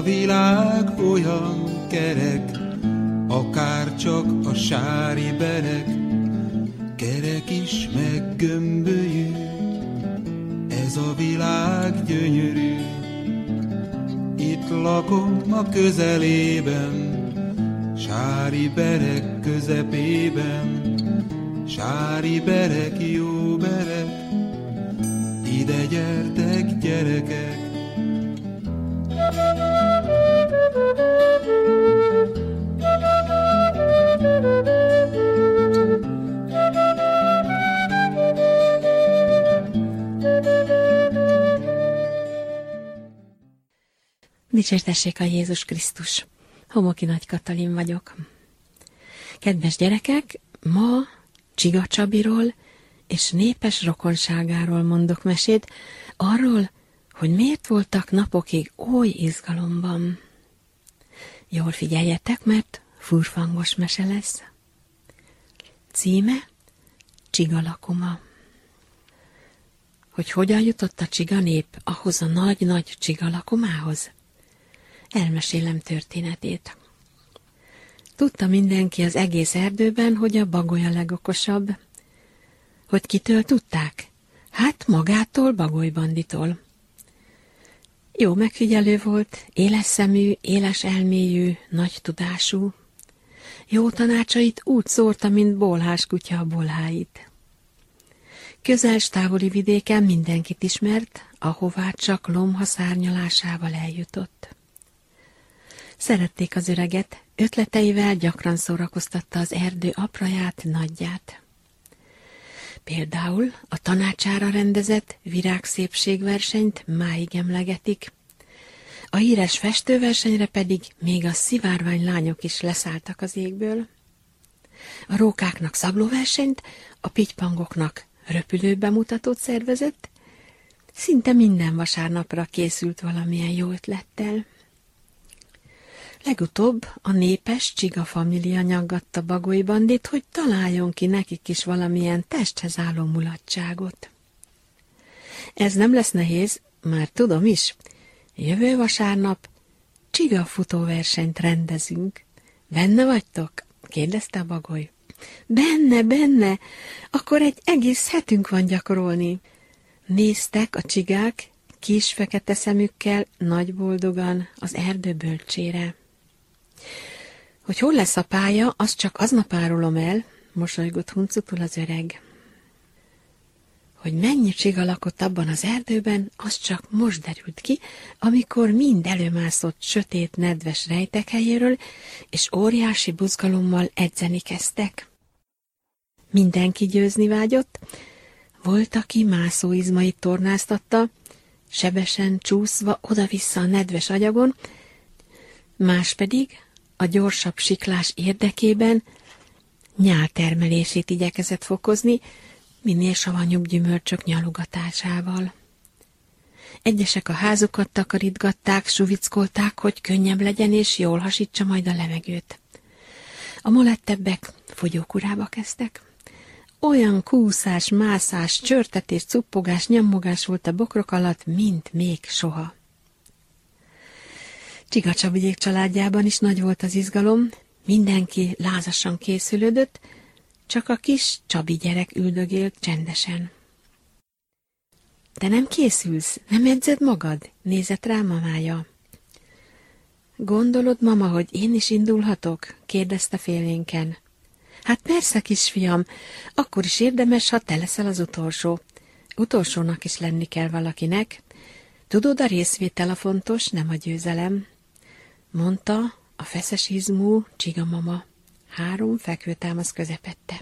világ olyan kerek, akár csak a sári berek, kerek is meg gömbölyű, ez a világ gyönyörű. Itt lakom a közelében, sári berek közepében, sári berek, jó berek, ide gyertek, gyerekek. Dicsértessék a Jézus Krisztus! Homoki Nagy Katalin vagyok. Kedves gyerekek, ma Csiga Csabiról és népes rokonságáról mondok mesét, arról, hogy miért voltak napokig oly izgalomban. Jól figyeljetek, mert furfangos mese lesz. Címe Csiga lakoma. Hogy hogyan jutott a csiga nép ahhoz a nagy-nagy csiga lakomához? Elmesélem történetét. Tudta mindenki az egész erdőben, hogy a bagoly a legokosabb. Hogy kitől tudták? Hát magától, Bagoly Banditól. Jó megfigyelő volt, éles szemű, éles elméjű, nagy tudású. Jó tanácsait úgy szórta, mint bolhás kutya a bolháit. Közel s távoli vidéken mindenkit ismert, ahová csak lomha szárnyalásával eljutott. Szerették az öreget, ötleteivel gyakran szórakoztatta az erdő apraját, nagyját. Például a tanácsára rendezett virágszépségversenyt máig emlegetik, a híres festőversenyre pedig még a szivárvány lányok is leszálltak az égből. A rókáknak szablóversenyt, a pittypangoknak röpülőbemutatót szervezett, szinte minden vasárnapra készült valamilyen jó ötlettel. Legutóbb a népes csiga família nyaggatta Bagoly Bandit, hogy találjon ki nekik is valamilyen testhez álló mulatságot. Ez nem lesz nehéz, már tudom is. Jövő vasárnap csiga futóversenyt rendezünk. Benne vagytok? Kérdezte a Bagoly. Benne, akkor egy egész hetünk van gyakorolni. Néztek a csigák kis fekete szemükkel nagy boldogan az erdő bölcsére. Hogy hol lesz a pálya, azt csak aznap árulom el, mosolygott huncutul az öreg. Hogy mennyi csiga lakott abban az erdőben, az csak most derült ki, amikor mind előmászott sötét, nedves rejtekhelyéről, és óriási buzgalommal edzeni kezdtek. Mindenki győzni vágyott, volt, aki mászóizmait tornáztatta, sebesen csúszva oda-vissza a nedves agyagon, más pedig a gyorsabb siklás érdekében nyáltermelését igyekezett fokozni, minél savanyúbb gyümölcsök nyalogatásával. Egyesek a házukat takarítgatták, suvickolták, hogy könnyebb legyen és jól hasítsa majd a levegőt. A molettebbek fogyókurába kezdtek. Olyan kúszás, mászás, csörtetés, cuppogás, nyammogás volt a bokrok alatt, mint még soha. Csiga Csabiék családjában is nagy volt az izgalom, mindenki lázasan készülődött, csak a kis Csabi gyerek üldögélt csendesen. Te nem készülsz? Nem edzed magad? Nézett rá mamája. Gondolod, mama, hogy én is indulhatok? Kérdezte félénken. Hát persze, kisfiam, akkor is érdemes, ha te leszel az utolsó. Utolsónak is lenni kell valakinek. Tudod, a részvétel a fontos, nem a győzelem, mondta a feszes izmú csiga mama. 3 fekvőtámasz közepette.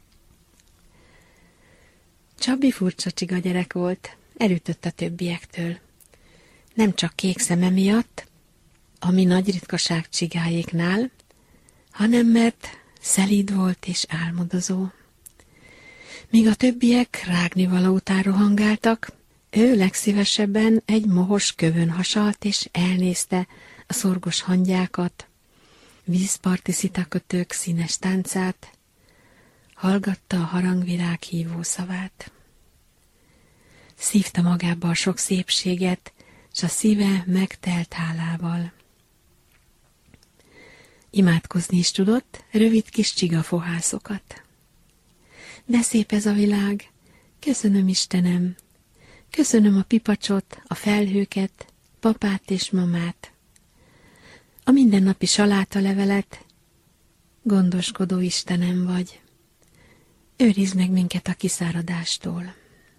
Csabi furcsa csiga gyerek volt, elütött a többiektől. Nem csak kék szeme miatt, ami nagy ritkaság csigáéknál, hanem mert szelíd volt és álmodozó. Míg a többiek rágnivaló után rohangáltak, ő legszívesebben egy mohos kövön hasalt és elnézte a szorgos hangyákat, vízparti szitakötők színes táncát, hallgatta a harangvirág hívó szavát. Szívta magába a sok szépséget, s a szíve megtelt hálával. Imádkozni is tudott, rövid kis csigafohászokat. De szép ez a világ, köszönöm Istenem, köszönöm a pipacsot, a felhőket, papát és mamát, a mindennapi salátalevelet, gondoskodó Istenem vagy. Őrizd meg minket a kiszáradástól.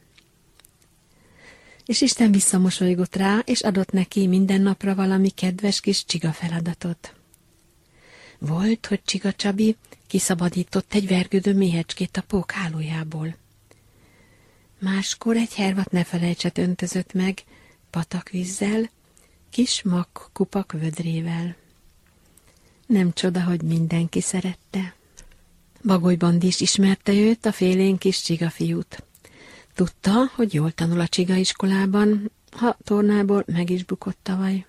És Isten visszamosolygott rá, és adott neki minden napra valami kedves kis csiga feladatot. Volt, hogy Csiga Csabi kiszabadított egy vergődő méhecskét a pók hálójából. Máskor egy hervat nefelejtset öntözött meg patakvízzel, kis magkupak vödrével. Nem csoda, hogy mindenki szerette. Bagoly Bandi is ismerte őt, a félén kis csigafiút. Tudta, hogy jól tanul a csigaiskolában, ha tornából meg is bukott tavaly.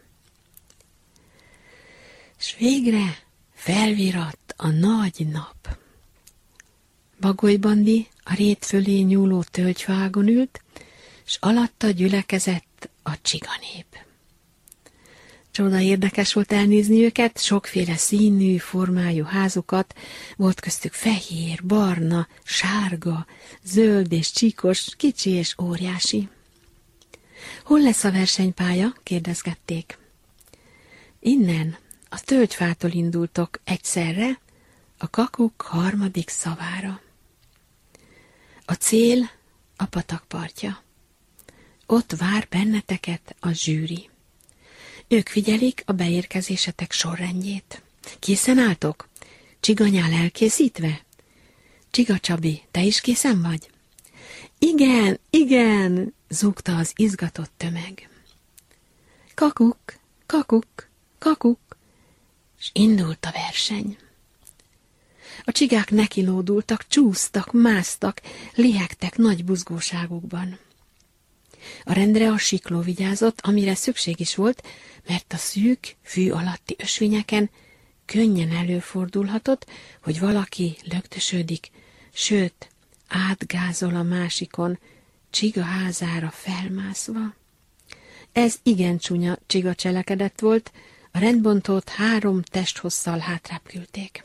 S végre felviratt a nagy nap. Bagoly Bandi a rét fölé nyúló tölgyfágon ült, s alatta gyülekezett a csiganép. Csoda érdekes volt elnézni őket, sokféle színű, formájú házukat, volt köztük fehér, barna, sárga, zöld és csíkos, kicsi és óriási. Hol lesz a versenypálya? Kérdezgették. Innen, a tölgyfától indultok egyszerre, a kakuk 3. szavára. A cél a patakpartja. Ott vár benneteket a zsűri. Ők figyelik a beérkezésetek sorrendjét. Készen álltok? Csiganyál elkészítve? Csiga Csabi, te is készen vagy? Igen, igen, zúgta az izgatott tömeg. Kakuk, kakuk, kakuk, s indult a verseny. A csigák nekilódultak, csúsztak, másztak, lihegtek nagy buzgóságukban. A rendre a sikló vigyázott, amire szükség is volt, mert a szűk, fű alatti ösvényeken könnyen előfordulhatott, hogy valaki lögdösödik, sőt, átgázol a másikon, csiga házára felmászva. Ez igen csúnya csiga cselekedet volt, a rendbontót 3 testhosszal hátrább küldték.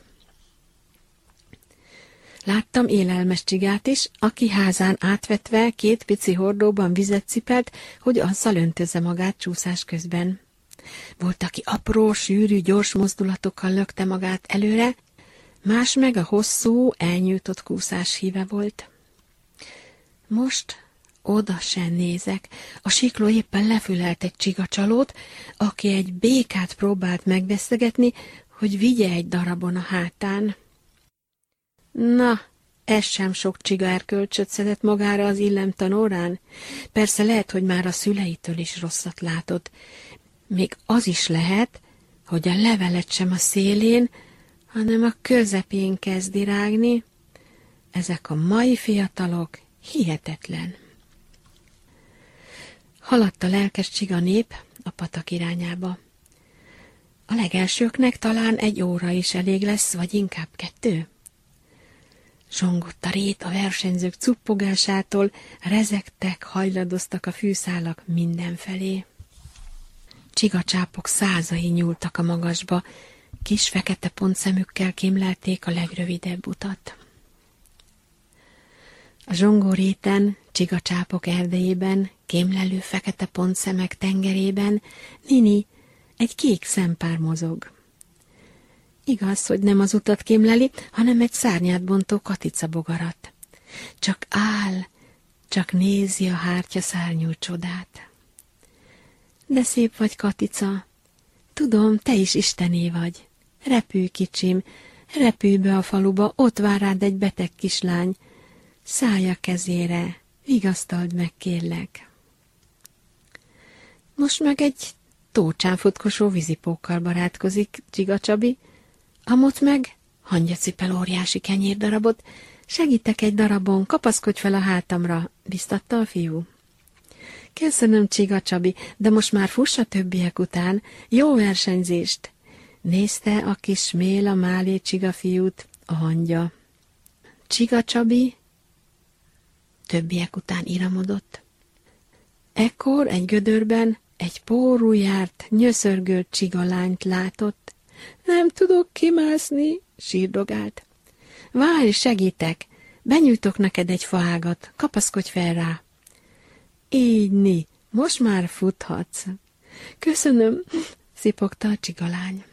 Láttam élelmes csigát is, aki házán átvetve 2 pici hordóban vizet cipelt, hogy azzal öntözze magát csúszás közben. Volt, aki apró, sűrű, gyors mozdulatokkal lökte magát előre, más meg a hosszú, elnyújtott kúszás híve volt. Most oda sem nézek, a sikló éppen lefülelt egy csigacsalót, aki egy békát próbált megveszegetni, hogy vigye egy darabon a hátán. Na, ez sem sok csiga erkölcsöt szedett magára az illemtanórán. Persze lehet, hogy már a szüleitől is rosszat látott. Még az is lehet, hogy a levelet sem a szélén, hanem a közepén kezdi rágni. Ezek a mai fiatalok hihetetlen. Haladt a lelkes csiga nép a patak irányába. A legelsőknek talán 1 óra is elég lesz, vagy inkább 2. Zsongott a rét a versenyzők cuppogásától, rezegtek, hajladoztak a fűszálak mindenfelé. Csigacsápok százai nyúltak a magasba, kis fekete pontszemükkel kémlelték a legrövidebb utat. A zsongóréten, csigacsápok erdejében, kémlelő fekete pontszemek tengerében Nini, egy kék szempár mozog. Igaz, hogy nem az utat kémleli, hanem egy szárnyát bontó katicabogarat. Csak áll, csak nézi a hártya szárnyú csodát. De szép vagy, Katica. Tudom, te is istené vagy. Repülj, kicsim, repülj be a faluba, ott vár rád egy beteg kislány. Szállj a kezére, vigasztald meg, kérlek. Most meg egy tócsán futkosó vízipókkal barátkozik Csiga Csabi, amott meg hangya cipel óriási kenyérdarabot. Segítek egy darabon, kapaszkodj fel a hátamra, biztatta a fiú. Köszönöm, Csiga Csabi, de most már fuss a többiek után. Jó versenyzést! Nézte a kis Méla Málé Csiga fiút a hangya. Csiga Csabi többiek után iramodott. Ekkor egy gödörben egy pórú járt, nyöszörgő csigalányt látott. Nem tudok kimászni, sírdogált. Várj, segítek, benyújtok neked egy faágat, kapaszkodj fel rá. Így, most már futhatsz. Köszönöm, szipogta a csigalány.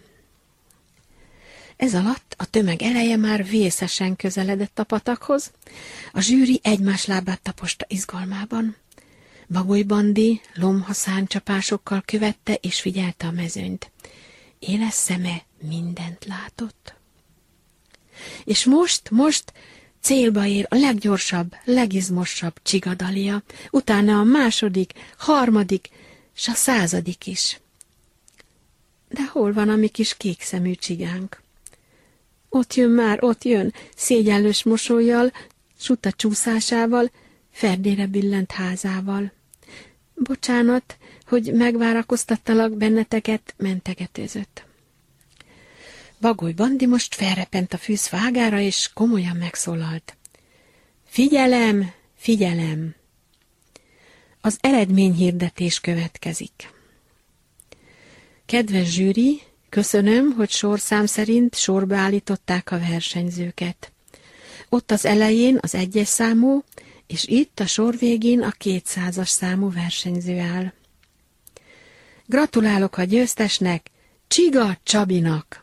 Ez alatt a tömeg eleje már vészesen közeledett a patakhoz, a zsűri egymás lábát taposta izgalmában. Bagoly Bandi lomha szárnycsapásokkal követte és figyelte a mezőnyt. Éles szeme mindent látott. És most célba ér a leggyorsabb, legizmosabb csigadalia, utána a második, harmadik, s a 100. is. De hol van a mi kis kékszemű csigánk? Ott jön, szégyellős mosollyal, suta csúszásával, ferdére billent házával. Bocsánat, hogy megvárakoztattalak benneteket, mentegetőzött. Bagoly Bandi most felrepent a fűz vágára, és komolyan megszólalt. Figyelem, figyelem! Az eredményhirdetés következik. Kedves zsűri, köszönöm, hogy sorszám szerint sorba állították a versenyzőket. Ott az elején az 1-es számú, és itt a sor végén a 200-as számú versenyző áll. Gratulálok a győztesnek, Csiga Csabinak!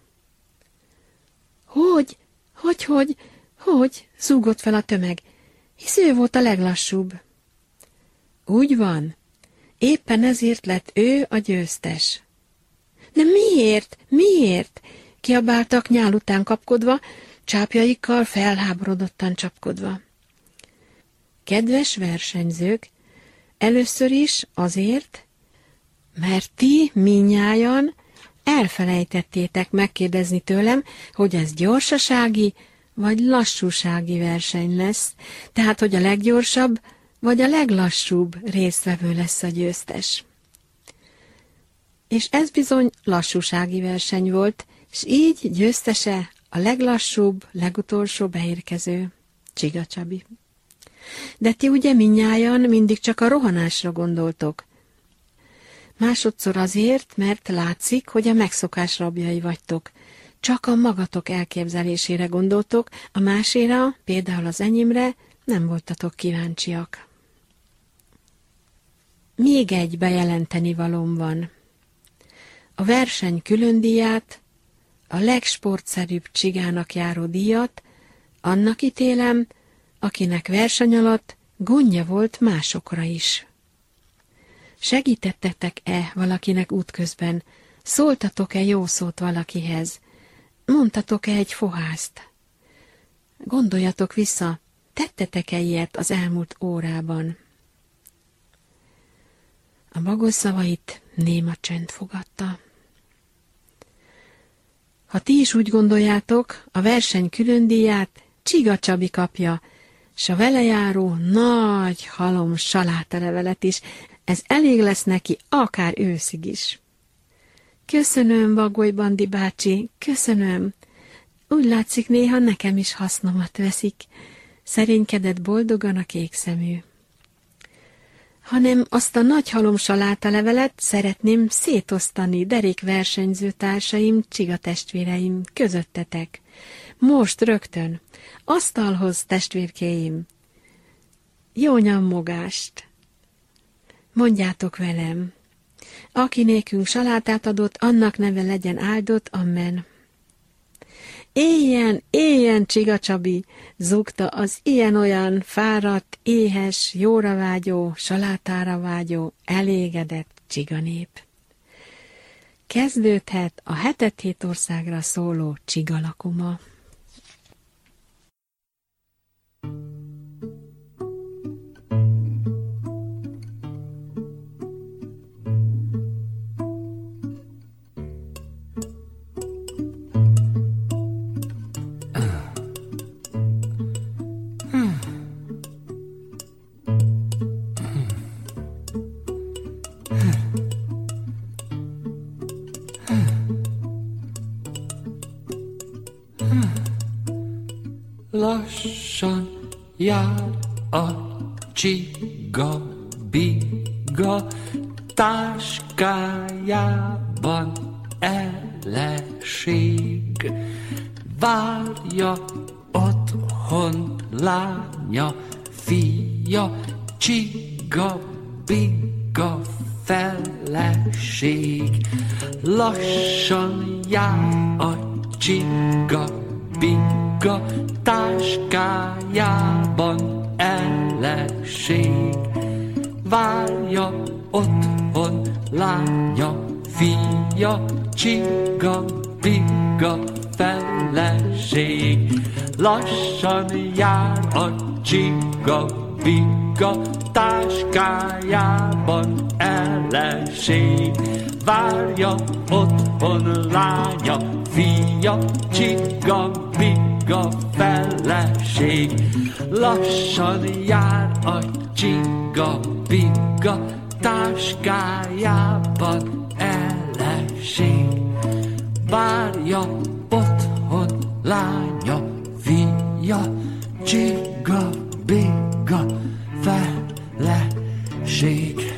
Hogy? Zúgott fel a tömeg, hisz ő volt a leglassúbb. Úgy van, éppen ezért lett ő a győztes. De miért? Kiabáltak nyál után kapkodva, csápjaikkal felháborodottan csapkodva. Kedves versenyzők, először is azért, mert ti mindnyájan elfelejtettétek megkérdezni tőlem, hogy ez gyorsasági vagy lassúsági verseny lesz, tehát hogy a leggyorsabb vagy a leglassúbb résztvevő lesz a győztes. És ez bizony lassúsági verseny volt, és így győztese a leglassúbb, legutolsó beérkező, Csiga Csabi. De ti ugye mindnyájan mindig csak a rohanásra gondoltok. Másodszor azért, mert látszik, hogy a megszokás rabjai vagytok. Csak a magatok elképzelésére gondoltok, a máséra, például az enyémre nem voltatok kíváncsiak. Még egy bejelenteni valóm van. A verseny különdíját, a legsportszerűbb csigának járó díjat annak ítélem, akinek verseny alatt gondja volt másokra is. Segítettetek-e valakinek útközben? Szóltatok-e jó szót valakihez? Mondtatok-e egy fohászt? Gondoljatok vissza, tettetek-e ilyet az elmúlt órában? A Bagoly szavait néma csönd fogadta. Ha ti is úgy gondoljátok, a verseny különdíját Csiga Csabi kapja, s a vele járó nagy halom salátalevelet is, ez elég lesz neki akár őszig is. Köszönöm, Bagoly Bandi bácsi, köszönöm. Úgy látszik, néha nekem is hasznomat veszik, szerénykedett boldogan a kékszemű. Hanem azt a nagy halom salátalevelet szeretném szétosztani derék versenyző társaim, Csiga testvéreim közöttetek. Most rögtön, asztalhoz, testvérkéim. Jó nyommogást! Mondjátok velem, aki nékünk salátát adott, annak neve legyen áldott, amen. Éljen, Csiga Csabi, zúgta az ilyen-olyan fáradt, éhes, jóra vágyó, salátára vágyó, elégedett csiganép. Kezdődhet a 7 országra szóló csigalakuma. Lassan jár a csiga-biga, táskájában feleség. Várja otthon lánya, fia, csiga, biga, feleség. Lassan jár a csiga, biga, táskájában eleség. Várja otthon lánya, fia, csiga, biga, feleség. Lassan jár a csiga, biga, táskájában eleség. Várja otthon lánya, fia, csiga, biga, feleség. Lassan jár a csiga, biga, táskájában eleség. Várja otthon lánya, fia, csiga, biga, feleség.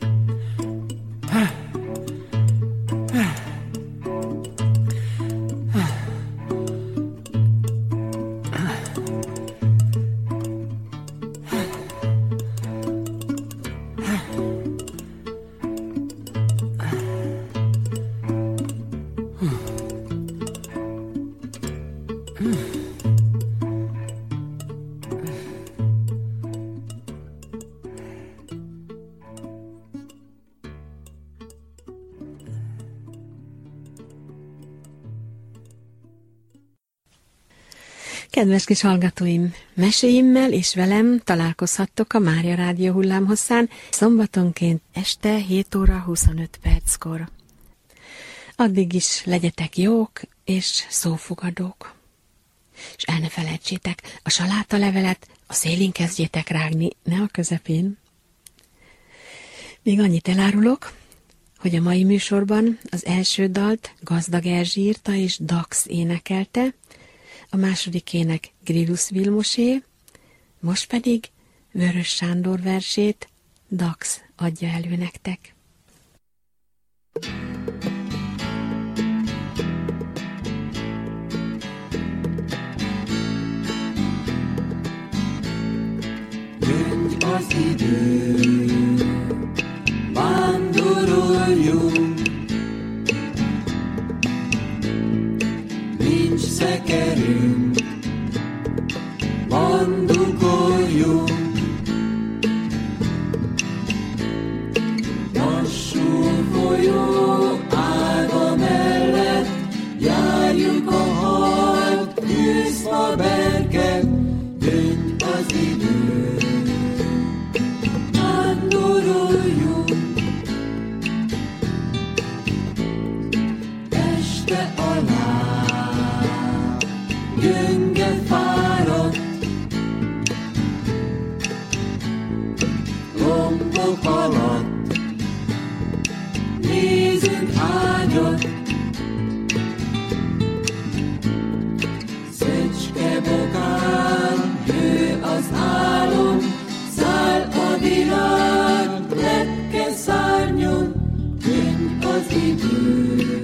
Kedves kis hallgatóim, meséimmel és velem találkozhattok a Mária Rádió hullámhosszán szombatonként este 7 óra 25 perckor. Addig is legyetek jók és szófogadók. És el ne felejtsétek, a salátalevelet a szélén kezdjétek rágni, ne a közepén. Még annyit elárulok, hogy a mai műsorban az első dalt Gazdag Erzsi írta és Dax énekelte, a második ének Grillus Vilmosé, most pedig Vörös Sándor versét Dax adja elő nektek. Jöjj az idő, vándoroljunk, nincs szekerünk, bandukoljunk. Lassú folyó ága mellett járjuk a halt tűzfaberket. Jöjj az idő, vándoroljunk, este alá gyönge fáradt, lombok alatt nézünk ágyat, Szöcskebogán hő az álom, száll a világ lepke szárnyon. Jöjj az idő,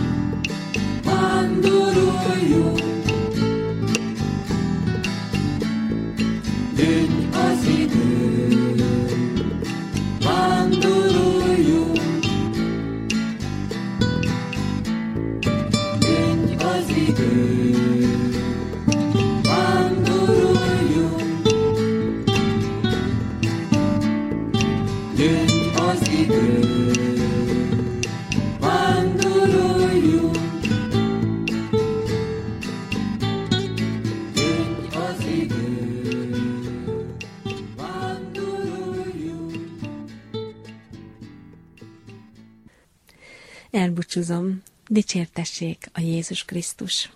vándoroljunk, jöjj az idő, vándoroljunk, jöjj az idő, vándoroljunk, jöjj az idő, vándoroljunk, jöjj az idő, vándoroljunk. Elbúcsúzom, dicsértessék a Jézus Krisztus.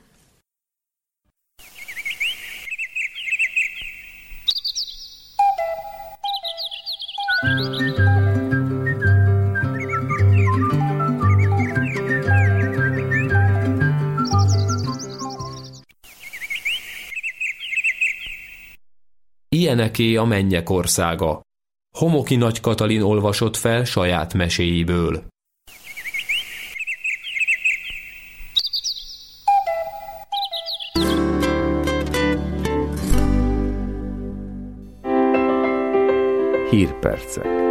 Ilyeneké a mennyek országa. Homoki Nagy Katalin olvasott fel saját meséiből. Hírpercek.